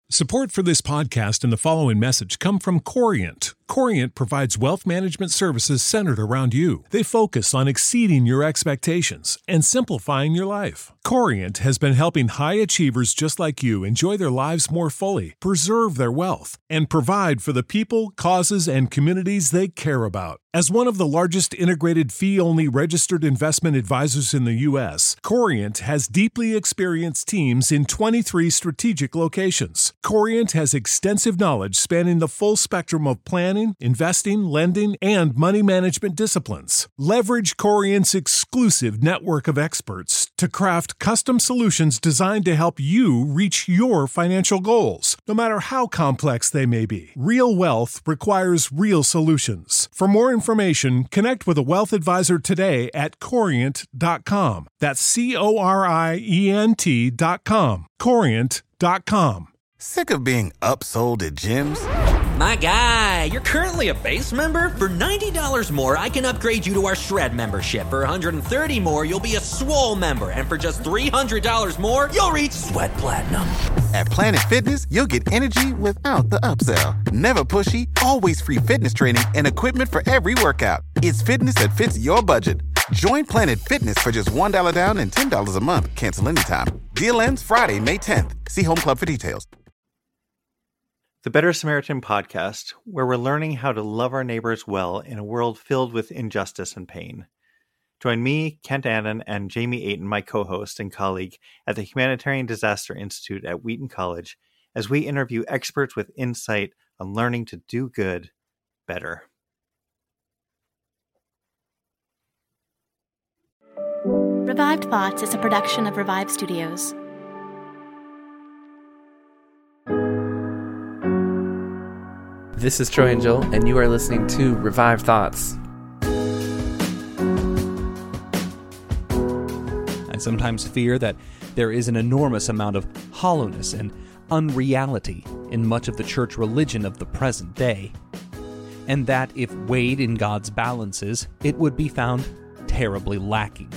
Support for this podcast and the following message come from Corient. Corient provides wealth management services centered around you. They focus on exceeding your expectations and simplifying your life. Corient has been helping high achievers just like you enjoy their lives more fully, preserve their wealth, and provide for the people, causes, and communities they care about. As one of the largest integrated fee-only registered investment advisors in the U.S., Corient has deeply experienced teams in 23 strategic locations. Corient has extensive knowledge spanning the full spectrum of planning, investing, lending, and money management disciplines. Leverage Corient's exclusive network of experts to craft custom solutions designed to help you reach your financial goals, no matter how complex they may be. Real wealth requires real solutions. For more information, connect with a wealth advisor today at Corient.com. That's Corient.com. Corient.com. Sick of being upsold at gyms? My guy, you're currently a base member? For $90 more, I can upgrade you to our Shred membership. For $130 more, you'll be a Swole member. And for just $300 more, you'll reach Sweat Platinum. At Planet Fitness, you'll get energy without the upsell. Never pushy, always free fitness training and equipment for every workout. It's fitness that fits your budget. Join Planet Fitness for just $1 down and $10 a month. Cancel anytime. Deal ends Friday, May 10th. See Home Club for details. The Better Samaritan podcast, where we're learning how to love our neighbors well in a world filled with injustice and pain. Join me, Kent Annan, and Jamie Ayton, my co-host and colleague at the Humanitarian Disaster Institute at Wheaton College, as we interview experts with insight on learning to do good better. Revived Thoughts is a production of Revive Studios. This is Troy and Joel, and you are listening to Revive Thoughts. I sometimes fear that there is an enormous amount of hollowness and unreality in much of the church religion of the present day, and that if weighed in God's balances, it would be found terribly lacking.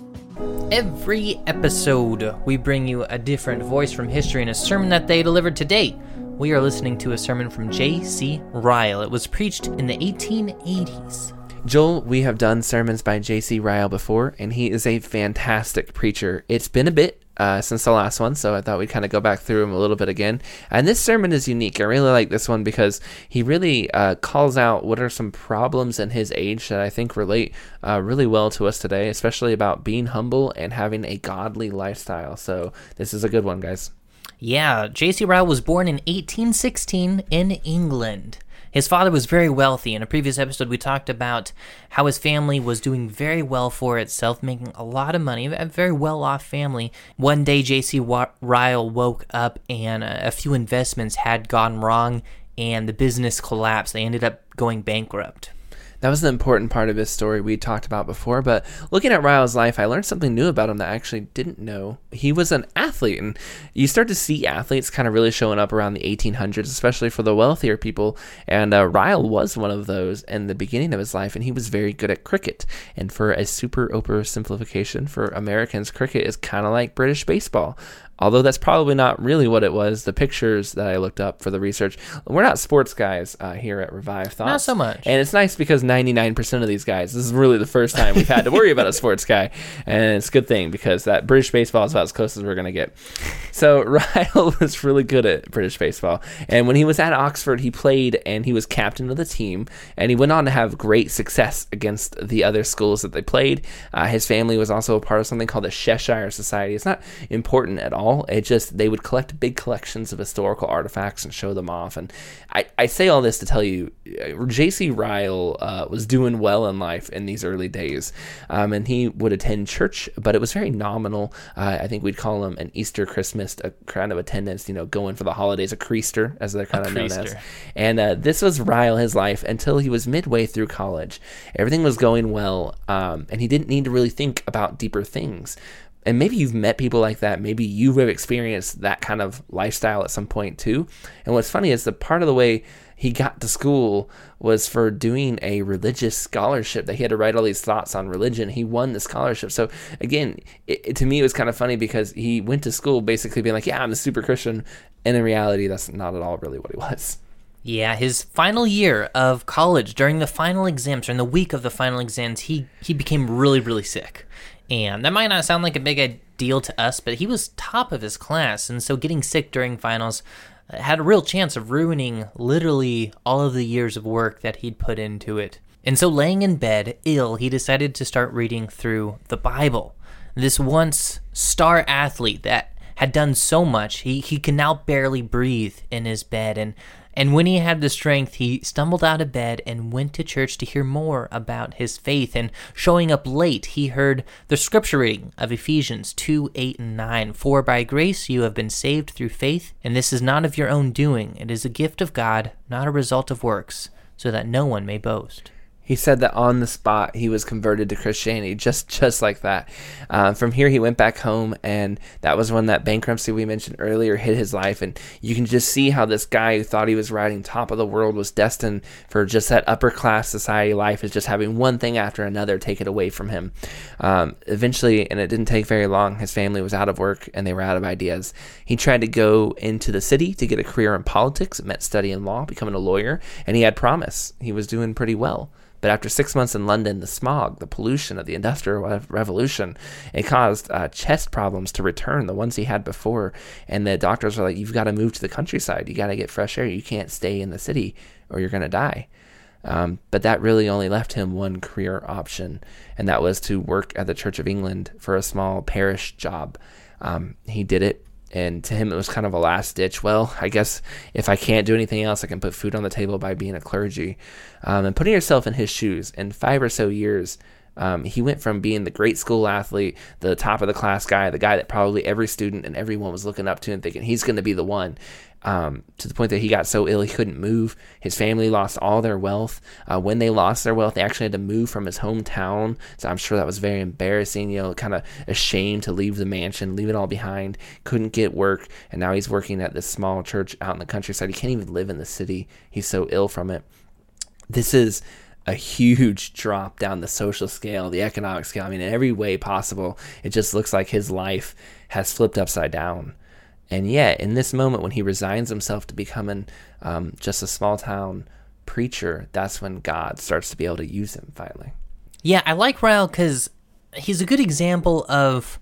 Every episode, we bring you a different voice from history and a sermon that they delivered today. We are listening to a sermon from J.C. Ryle. It was preached in the 1880s. Joel, we have done sermons by J.C. Ryle before, and he is a fantastic preacher. It's been a bit since the last one, so I thought we'd kind of go back through him a little bit again. And this sermon is unique. I really like this one because he really calls out what are some problems in his age that I think relate really well to us today, especially about being humble and having a godly lifestyle. So this is a good one, guys. Yeah, J.C. Ryle was born in 1816 in England. His father was very wealthy. In a previous episode, we talked about how his family was doing very well for itself, making a lot of money, a very well-off family. One day, J.C. Ryle woke up and a few investments had gone wrong and the business collapsed. They ended up going bankrupt. That was the important part of his story we talked about before, but looking at Ryle's life, I learned something new about him that I actually didn't know. He was an athlete, and you start to see athletes kind of really showing up around the 1800s, especially for the wealthier people, and Ryle was one of those in the beginning of his life, and he was very good at cricket. And for a super oversimplification for Americans, cricket is kind of like British baseball. Although that's probably not really what it was. The pictures that I looked up for the research, we're not sports guys here at Revive Thoughts. Not so much. And it's nice because 99% of these guys, this is really the first time we've had to worry about a sports guy. And it's a good thing because that British baseball is about as close as we're going to get. So Ryle was really good at British baseball. And when he was at Oxford, he played and he was captain of the team. And he went on to have great success against the other schools that they played. His family was also a part of something called the Cheshire Society. It's not important at all. It just, they would collect big collections of historical artifacts and show them off. And I say all this to tell you, J.C. Ryle was doing well in life in these early days. And he would attend church, but it was very nominal. I think we'd call him an Easter Christmas, a kind of attendance, going for the holidays, a creaster, as they're kind of known as. And this was Ryle, his life, until he was midway through college. Everything was going well, and he didn't need to really think about deeper things. And maybe you've met people like that. Maybe you have experienced that kind of lifestyle at some point too. And what's funny is that part of the way he got to school was for doing a religious scholarship, that he had to write all these thoughts on religion. He won the scholarship. So again, to me, it was kind of funny because he went to school basically being like, yeah, I'm a super Christian. And in reality, that's not at all really what he was. Yeah, his final year of college, during the final exams, during the week of the final exams, he became really, really sick. And that might not sound like a big deal to us, but he was top of his class, and so getting sick during finals had a real chance of ruining literally all of the years of work that he'd put into it. And so laying in bed, ill, he decided to start reading through the Bible. This once star athlete that had done so much, he could now barely breathe in his bed, and when he had the strength, he stumbled out of bed and went to church to hear more about his faith. And showing up late, he heard the scripture reading of Ephesians 2:8-9. For by grace you have been saved through faith, and this is not of your own doing. It is a gift of God, not a result of works, so that no one may boast. He said that on the spot he was converted to Christianity, just like that. From here he went back home, and that was when that bankruptcy we mentioned earlier hit his life. And you can just see how this guy who thought he was riding top of the world was destined for just that upper class society life, is just having one thing after another take it away from him. Eventually, and it didn't take very long, his family was out of work and they were out of ideas. He tried to go into the city to get a career in politics. It meant studying law, becoming a lawyer, and he had promise. He was doing pretty well. But after 6 months in London, the smog, the pollution of the Industrial Revolution, it caused chest problems to return, the ones he had before. And the doctors were like, you've got to move to the countryside. You got to get fresh air. You can't stay in the city or you're going to die. But that really only left him one career option, and that was to work at the Church of England for a small parish job. He did it. And to him, it was kind of a last ditch. Well, I guess if I can't do anything else, I can put food on the table by being a clergy. And putting yourself in his shoes, in 5 or so years, he went from being the great school athlete, the top of the class guy, the guy that probably every student and everyone was looking up to and thinking he's going to be the one, to the point that he got so ill he couldn't move. His family lost all their wealth. When they lost their wealth, they actually had to move from his hometown. So I'm sure that was very embarrassing, kind of ashamed to leave the mansion, leave it all behind. Couldn't get work, and now he's working at this small church out in the countryside. He can't even live in the city. He's so ill from it. This is a huge drop down the social scale, the economic scale. I mean, in every way possible, it just looks like his life has flipped upside down. And yet, in this moment, when he resigns himself to becoming just a small-town preacher, that's when God starts to be able to use him, finally. Yeah, I like Ryle because he's a good example of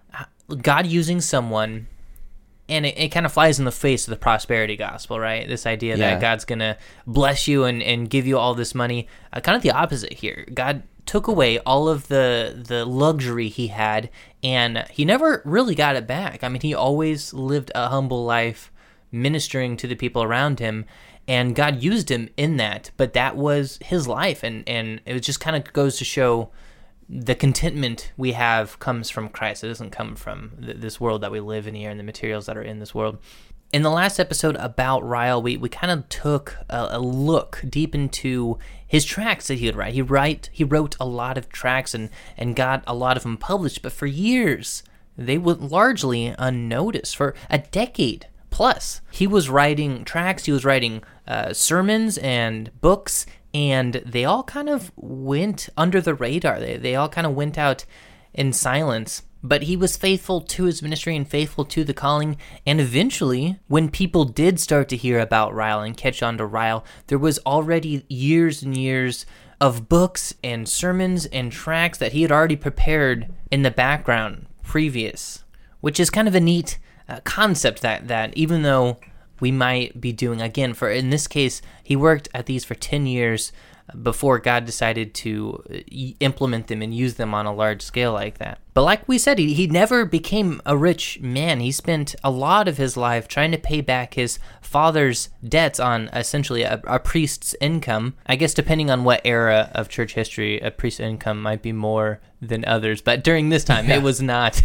God using someone, and it kind of flies in the face of the prosperity gospel, right? This idea that God's going to bless you and give you all this money. Kind of the opposite here. God took away all of the luxury he had, and he never really got it back. I mean, he always lived a humble life, ministering to the people around him, and God used him in that, but that was his life, and it just kind of goes to show the contentment we have comes from Christ. It doesn't come from this world that we live in here and the materials that are in this world. In the last episode about Ryle, we kind of took a look deep into his tracts that he would write. He wrote a lot of tracts and got a lot of them published, but for years, they went largely unnoticed. For a decade plus, he was writing tracts, he was writing sermons and books, and they all kind of went under the radar. They all kind of went out in silence. But he was faithful to his ministry and faithful to the calling. And eventually, when people did start to hear about Ryle and catch on to Ryle, there was already years and years of books and sermons and tracts that he had already prepared in the background previous, which is kind of a neat concept that even though we might be doing, again, for in this case, he worked at these for 10 years before God decided to implement them and use them on a large scale like that. But like we said, he never became a rich man. He spent a lot of his life trying to pay back his father's debts on essentially a priest's income. I guess depending on what era of church history, a priest's income might be more than others. But during this time, it was not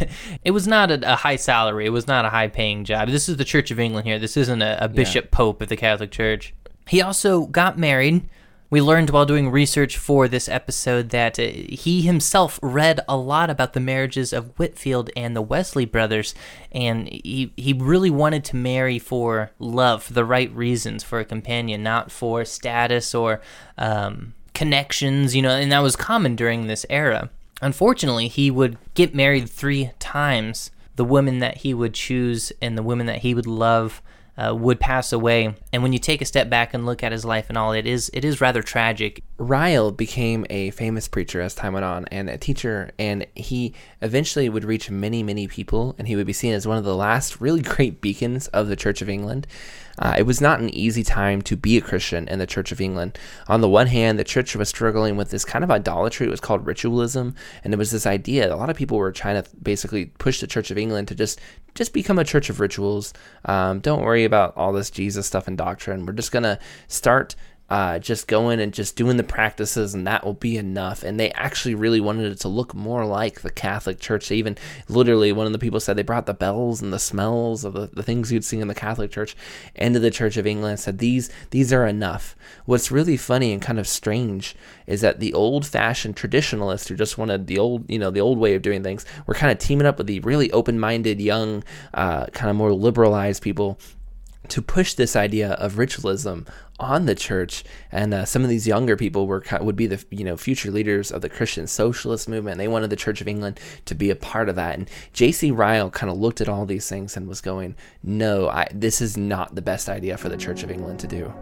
a high salary. It was not a high-paying job. This is the Church of England here. This isn't a bishop pope of the Catholic Church. He also got married We learned while doing research for this episode that he himself read a lot about the marriages of Whitefield and the Wesley brothers, and he really wanted to marry for love, for the right reasons, for a companion, not for status or connections, and that was common during this era. Unfortunately, he would get married 3 times. The women that he would choose and the women that he would love would pass away. And when you take a step back and look at his life and all, it is rather tragic. Ryle became a famous preacher as time went on and a teacher, and he eventually would reach many, many people, and he would be seen as one of the last really great beacons of the Church of England. It was not an easy time to be a Christian in the Church of England. On the one hand, the church was struggling with this kind of idolatry. It was called ritualism, and it was this idea. A lot of people were trying to basically push the Church of England to just become a church of rituals. Don't worry about all this Jesus stuff and doctrine. We're just going to start just going and just doing the practices, and that will be enough. And they actually really wanted it to look more like the Catholic Church. They even, literally, one of the people said they brought the bells and the smells of the things you'd see in the Catholic Church into the Church of England, said these are enough. What's really funny and kind of strange is that the old-fashioned traditionalists who just wanted the old way of doing things were kind of teaming up with the really open-minded, young, kind of more liberalized people to push this idea of ritualism on the church. And some of these younger people would be the future leaders of the Christian socialist movement. They wanted the Church of England to be a part of that. And J.C. Ryle kind of looked at all these things and was going, no, this is not the best idea for the Church of England to do.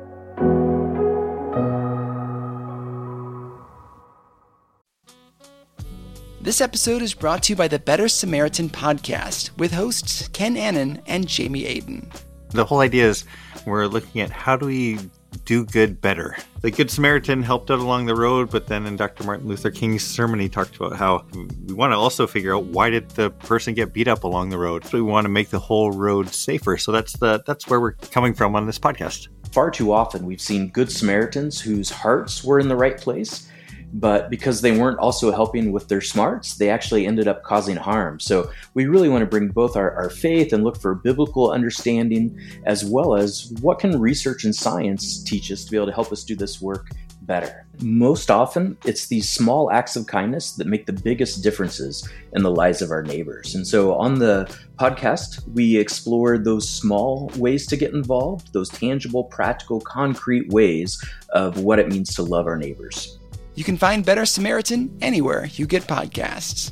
This episode is brought to you by the Better Samaritan podcast with hosts Ken Annan and Jamie Aiden. The whole idea is we're looking at how do we do good better. The Good Samaritan helped out along the road, but then in Dr. Martin Luther King's sermon, he talked about how we want to also figure out why did the person get beat up along the road. So we want to make the whole road safer. So that's where we're coming from on this podcast. Far too often we've seen Good Samaritans whose hearts were in the right place, but because they weren't also helping with their smarts, they actually ended up causing harm. So we really want to bring both our faith and look for biblical understanding, as well as what can research and science teach us to be able to help us do this work better. Most often, it's these small acts of kindness that make the biggest differences in the lives of our neighbors. And so on the podcast, we explore those small ways to get involved, those tangible, practical, concrete ways of what it means to love our neighbors. You can find Better Samaritan anywhere you get podcasts.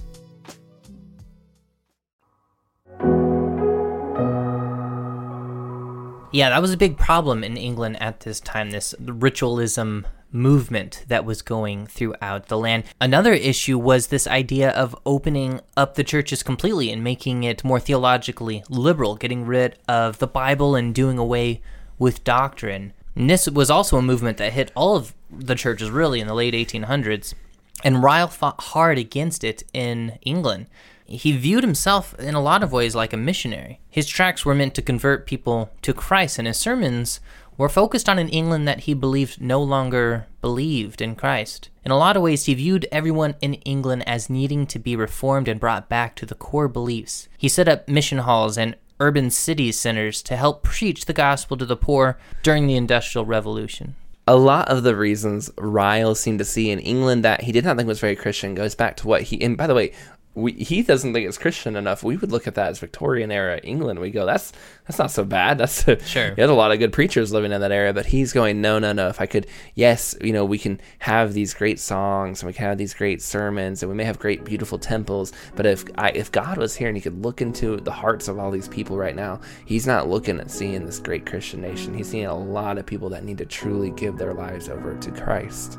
Yeah, that was a big problem in England at this time, this ritualism movement that was going throughout the land. Another issue was this idea of opening up the churches completely and making it more theologically liberal, getting rid of the Bible and doing away with doctrine. And this was also a movement that hit all of the churches really in the late 1800s, and Ryle fought hard against it in England. He viewed himself in a lot of ways like a missionary. His tracts were meant to convert people to Christ, and his sermons were focused on an England that he believed no longer believed in Christ. In a lot of ways, he viewed everyone in England as needing to be reformed and brought back to the core beliefs. He set up mission halls and urban city centers to help preach the gospel to the poor during the Industrial Revolution. A lot of the reasons Ryle seemed to see in England that he did not think was very Christian goes back to what he, and by the way, he doesn't think it's Christian enough. We would look at that as Victorian era England. We go, that's not so bad. Sure. You had a lot of good preachers living in that area, but he's going, no. If I could, yes, we can have these great songs and we can have these great sermons and we may have great, beautiful temples. But if God was here and he could look into the hearts of all these people right now, he's not looking at seeing this great Christian nation. He's seeing a lot of people that need to truly give their lives over to Christ.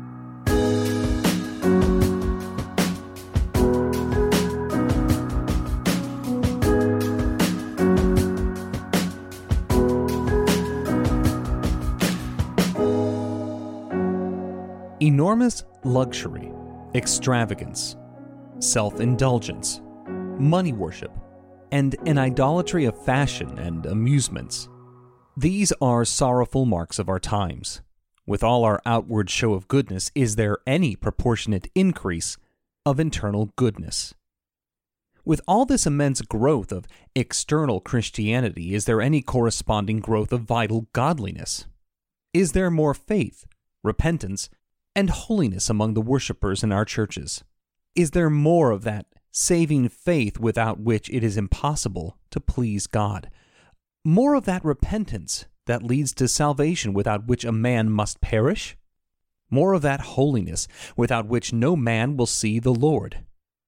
Enormous luxury, extravagance, self-indulgence, money worship, and an idolatry of fashion and amusements. These are sorrowful marks of our times. With all our outward show of goodness, is there any proportionate increase of internal goodness? With all this immense growth of external Christianity, is there any corresponding growth of vital godliness? Is there more faith, repentance, and holiness among the worshipers in our churches? Is there more of that saving faith without which it is impossible to please God? More of that repentance that leads to salvation without which a man must perish? More of that holiness without which no man will see the Lord?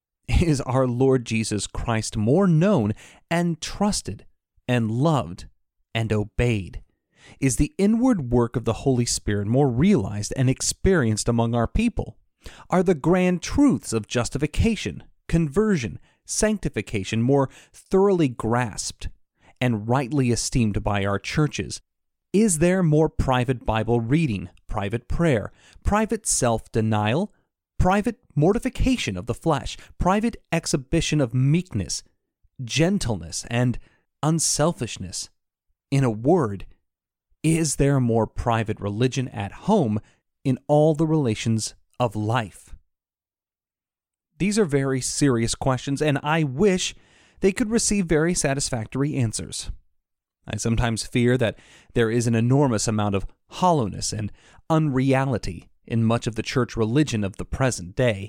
Is our Lord Jesus Christ more known and trusted and loved and obeyed? Is the inward work of the Holy Spirit more realized and experienced among our people? Are the grand truths of justification, conversion, sanctification more thoroughly grasped and rightly esteemed by our churches? Is there more private Bible reading, private prayer, private self-denial, private mortification of the flesh, private exhibition of meekness, gentleness, and unselfishness? In a word, is there more private religion at home in all the relations of life? These are very serious questions, and I wish they could receive very satisfactory answers. I sometimes fear that there is an enormous amount of hollowness and unreality in much of the church religion of the present day,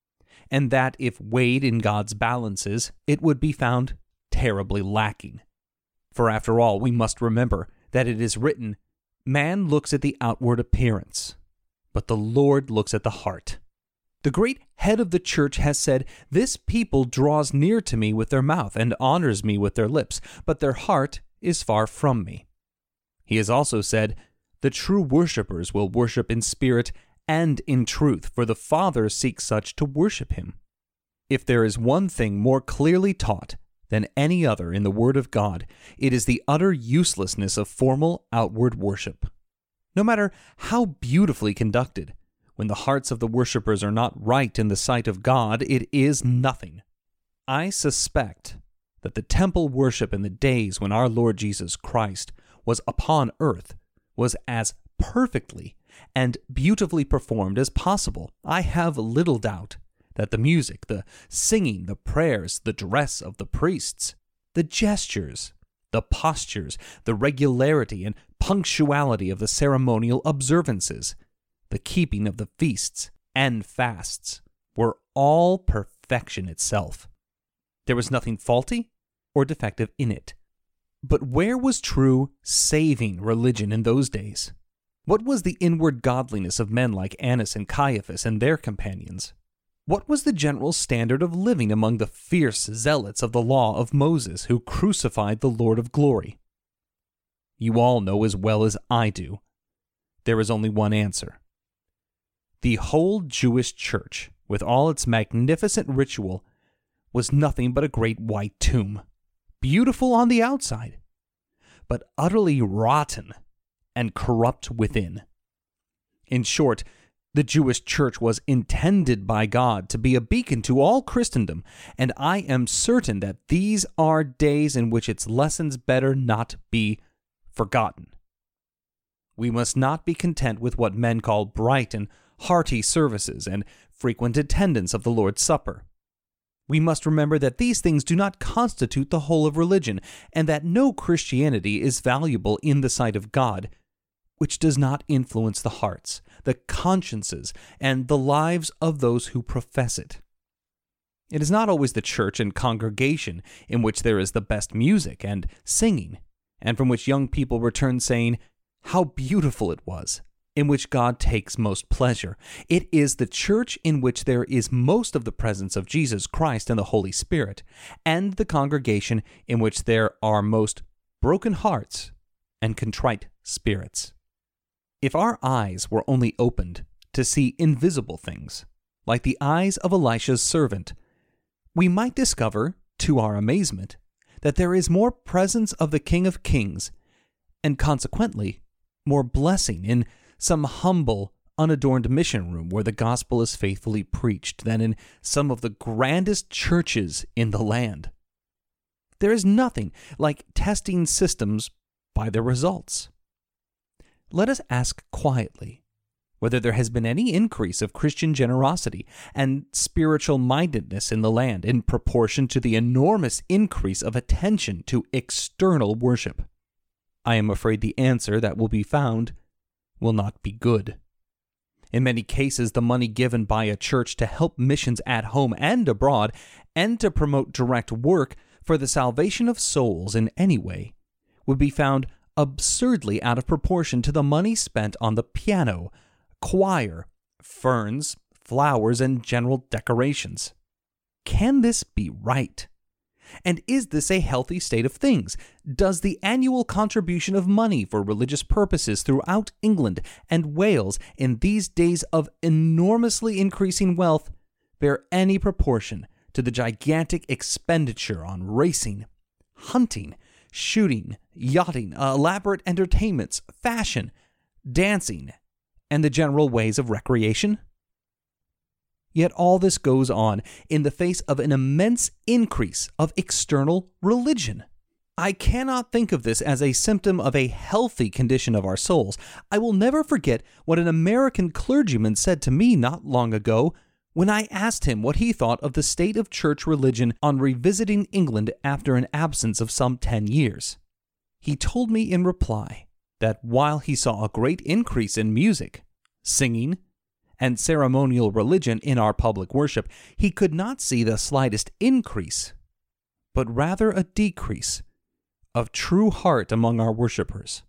and that if weighed in God's balances, it would be found terribly lacking. For after all, we must remember that it is written, "Man looks at the outward appearance, but the Lord looks at the heart." The great head of the church has said, "This people draws near to me with their mouth and honors me with their lips, but their heart is far from me." He has also said, "The true worshippers will worship in spirit and in truth, for the Father seeks such to worship him." If there is one thing more clearly taught than any other in the Word of God, it is the utter uselessness of formal outward worship. No matter how beautifully conducted, when the hearts of the worshippers are not right in the sight of God, it is nothing. I suspect that the temple worship in the days when our Lord Jesus Christ was upon earth was as perfectly and beautifully performed as possible. I have little doubt that the music, the singing, the prayers, the dress of the priests, the gestures, the postures, the regularity and punctuality of the ceremonial observances, the keeping of the feasts and fasts, were all perfection itself. There was nothing faulty or defective in it. But where was true, saving religion in those days? What was the inward godliness of men like Annas and Caiaphas and their companions? What was the general standard of living among the fierce zealots of the law of Moses who crucified the Lord of glory? You all know as well as I do. There is only one answer. The whole Jewish church, with all its magnificent ritual, was nothing but a great white tomb, beautiful on the outside, but utterly rotten and corrupt within. In short, the Jewish church was intended by God to be a beacon to all Christendom, and I am certain that these are days in which its lessons better not be forgotten. We must not be content with what men call bright and hearty services and frequent attendance of the Lord's Supper. We must remember that these things do not constitute the whole of religion, and that no Christianity is valuable in the sight of God which does not influence the hearts, the consciences, and the lives of those who profess it. It is not always the church and congregation in which there is the best music and singing, and from which young people return saying, "How beautiful it was," in which God takes most pleasure. It is the church in which there is most of the presence of Jesus Christ and the Holy Spirit, and the congregation in which there are most broken hearts and contrite spirits. If our eyes were only opened to see invisible things, like the eyes of Elisha's servant, we might discover, to our amazement, that there is more presence of the King of Kings, and consequently more blessing in some humble, unadorned mission room where the gospel is faithfully preached than in some of the grandest churches in the land. There is nothing like testing systems by their results. Let us ask quietly whether there has been any increase of Christian generosity and spiritual mindedness in the land in proportion to the enormous increase of attention to external worship. I am afraid the answer that will be found will not be good. In many cases, the money given by a church to help missions at home and abroad, and to promote direct work for the salvation of souls in any way, would be found absurdly out of proportion to the money spent on the piano, choir, ferns, flowers, and general decorations. Can this be right? And is this a healthy state of things? Does the annual contribution of money for religious purposes throughout England and Wales in these days of enormously increasing wealth bear any proportion to the gigantic expenditure on racing, hunting, shooting, yachting, elaborate entertainments, fashion, dancing, and the general ways of recreation? Yet all this goes on in the face of an immense increase of external religion. I cannot think of this as a symptom of a healthy condition of our souls. I will never forget what an American clergyman said to me not long ago when I asked him what he thought of the state of church religion on revisiting England after an absence of some 10 years. He told me in reply that while he saw a great increase in music, singing, and ceremonial religion in our public worship, he could not see the slightest increase, but rather a decrease of true heart among our worshipers.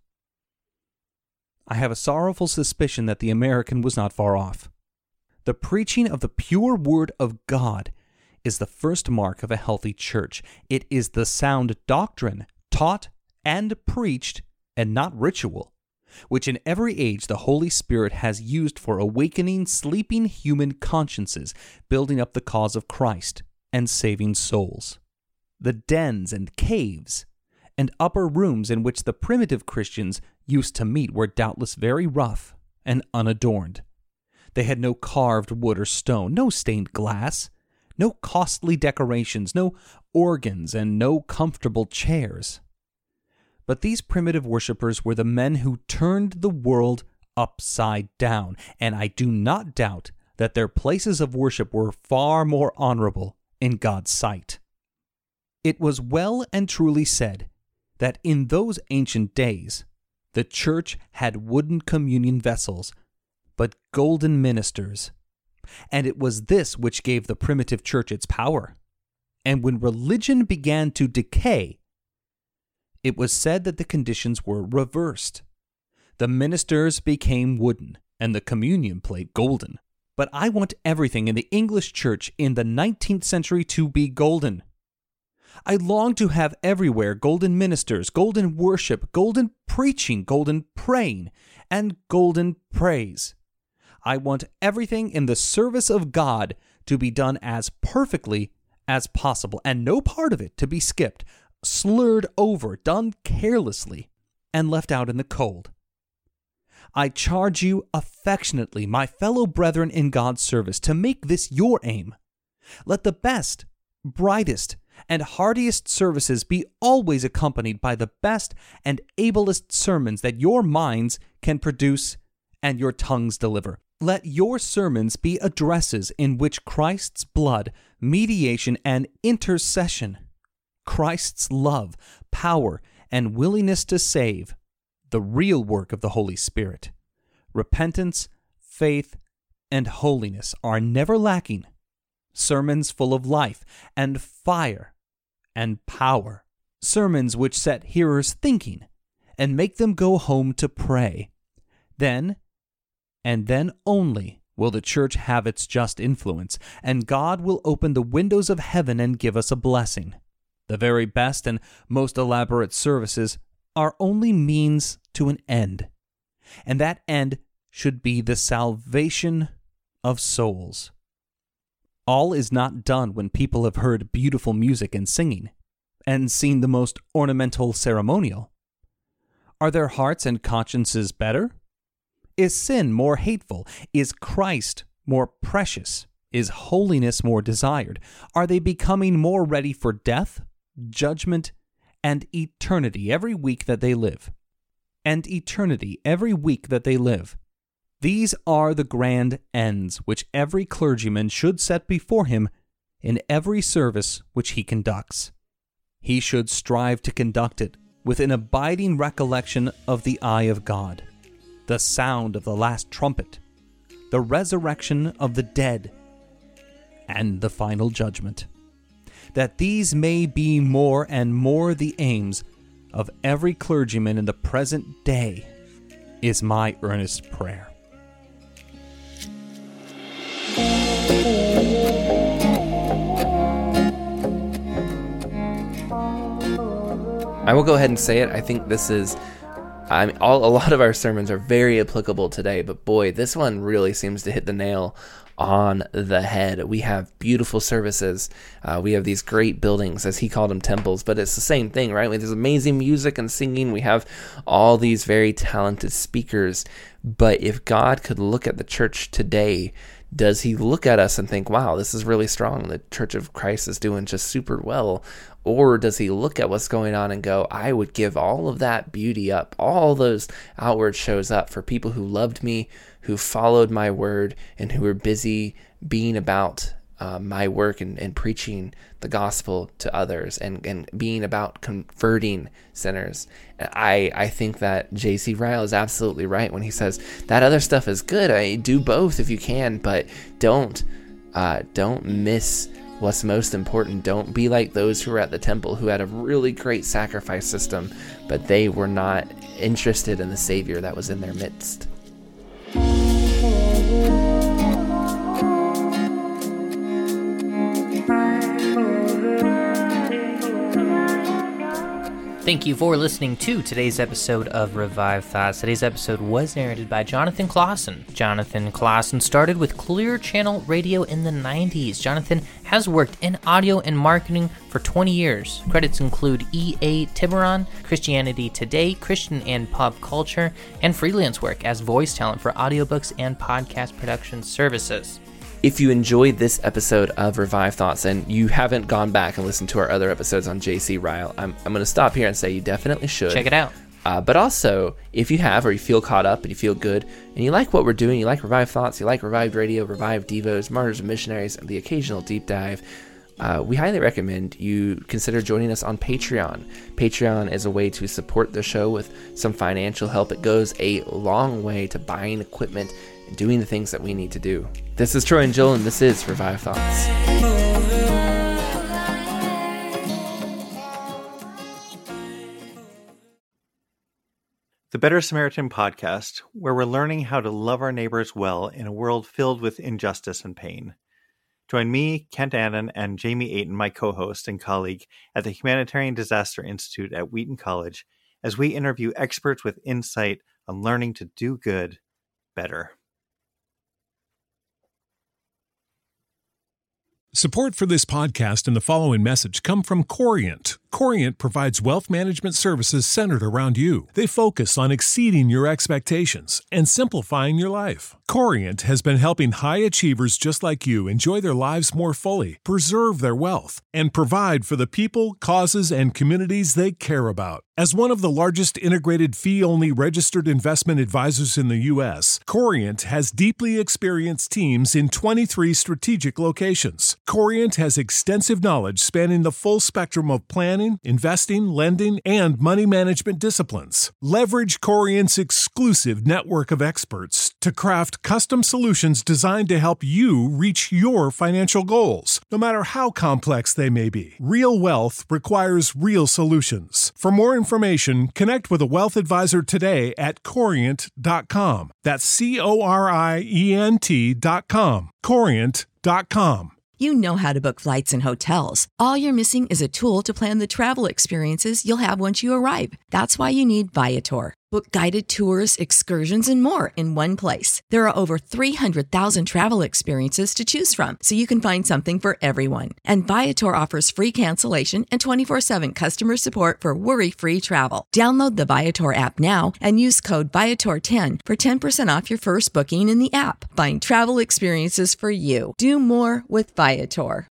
I have a sorrowful suspicion that the American was not far off. The preaching of the pure word of God is the first mark of a healthy church. It is the sound doctrine taught and preached, and not ritual, which in every age the Holy Spirit has used for awakening sleeping human consciences, building up the cause of Christ, and saving souls. The dens and caves and upper rooms in which the primitive Christians used to meet were doubtless very rough and unadorned. They had no carved wood or stone, no stained glass, no costly decorations, no organs, and no comfortable chairs. But these primitive worshippers were the men who turned the world upside down, and I do not doubt that their places of worship were far more honorable in God's sight. It was well and truly said that in those ancient days the church had wooden communion vessels, but golden ministers, and it was this which gave the primitive church its power. And when religion began to decay, it was said that the conditions were reversed. The ministers became wooden, and the communion plate golden. But I want everything in the English church in the 19th century to be golden. I long to have everywhere golden ministers, golden worship, golden preaching, golden praying, and golden praise. I want everything in the service of God to be done as perfectly as possible, and no part of it to be skipped, slurred over, done carelessly, and left out in the cold. I charge you affectionately, my fellow brethren in God's service, to make this your aim. Let the best, brightest, and heartiest services be always accompanied by the best and ablest sermons that your minds can produce and your tongues deliver. Let your sermons be addresses in which Christ's blood, mediation, and intercession, Christ's love, power, and willingness to save, the real work of the Holy Spirit, repentance, faith, and holiness are never lacking. Sermons full of life and fire and power. Sermons which set hearers thinking and make them go home to pray. Then, and then only, will the church have its just influence, and God will open the windows of heaven and give us a blessing. The very best and most elaborate services are only means to an end, and that end should be the salvation of souls. All is not done when people have heard beautiful music and singing, and seen the most ornamental ceremonial. Are their hearts and consciences better? Is sin more hateful? Is Christ more precious? Is holiness more desired? Are they becoming more ready for death, judgment, and eternity every week that they live? And eternity every week that they live. These are the grand ends which every clergyman should set before him in every service which he conducts. He should strive to conduct it with an abiding recollection of the eye of God, the sound of the last trumpet, the resurrection of the dead, and the final judgment. That these may be more and more the aims of every clergyman in the present day is my earnest prayer. I will go ahead and say it. I think this is, a lot of our sermons are very applicable today, but boy, this one really seems to hit the nail on the head. We have beautiful services. We have these great buildings, as he called them, temples, but it's the same thing, right? There's amazing music and singing. We have all these very talented speakers, but if God could look at the church today, does he look at us and think, wow, this is really strong, the Church of Christ is doing just super well? Or does he look at what's going on and go, I would give all of that beauty up, all those outward shows up for people who loved me, who followed my word, and who were busy being about my work and preaching the gospel to others and being about converting sinners. And I think that J.C. Ryle is absolutely right when he says that other stuff is good. Do both if you can, but don't miss what's most important. Don't be like those who were at the temple who had a really great sacrifice system, but they were not interested in the Savior that was in their midst. Thank you for listening to today's episode of Revive Thoughts. Today's episode was narrated by Jonathan Clausen. Jonathan Clausen started with Clear Channel Radio in the 90s. Jonathan has worked in audio and marketing for 20 years. Credits include E.A. Tiburon, Christianity Today, Christian and Pop Culture, and freelance work as voice talent for audiobooks and podcast production services. If you enjoyed this episode of Revive Thoughts and you haven't gone back and listened to our other episodes on J.C. Ryle, I'm going to stop here and say you definitely should. Check it out. But also, if you have, or you feel caught up and you feel good, and you like what we're doing, you like Revive Thoughts, you like Revived Radio, Revived Devos, Martyrs and Missionaries, and the occasional deep dive, we highly recommend you consider joining us on Patreon. Patreon is a way to support the show with some financial help. It goes a long way to buying equipment and doing the things that we need to do. This is Troy and Joel, and this is Revive Thoughts. The Better Samaritan podcast, where we're learning how to love our neighbors well in a world filled with injustice and pain. Join me, Kent Annan, and Jamie Ayton, my co-host and colleague at the Humanitarian Disaster Institute at Wheaton College, as we interview experts with insight on learning to do good better. Support for this podcast and the following message come from Corient. Corient provides wealth management services centered around you. They focus on exceeding your expectations and simplifying your life. Corient has been helping high achievers just like you enjoy their lives more fully, preserve their wealth, and provide for the people, causes, and communities they care about. As one of the largest integrated fee-only registered investment advisors in the U.S., Corient has deeply experienced teams in 23 strategic locations. Corient has extensive knowledge spanning the full spectrum of planning, investing, lending, and money management disciplines. Leverage Corient's exclusive network of experts to craft custom solutions designed to help you reach your financial goals, no matter how complex they may be. Real wealth requires real solutions. For more information, connect with a wealth advisor today at Corient.com. That's Corient.com. Corient.com. You know how to book flights and hotels. All you're missing is a tool to plan the travel experiences you'll have once you arrive. That's why you need Viator. Book guided tours, excursions, and more in one place. There are over 300,000 travel experiences to choose from, so you can find something for everyone. And Viator offers free cancellation and 24/7 customer support for worry-free travel. Download the Viator app now and use code Viator10 for 10% off your first booking in the app. Find travel experiences for you. Do more with Viator.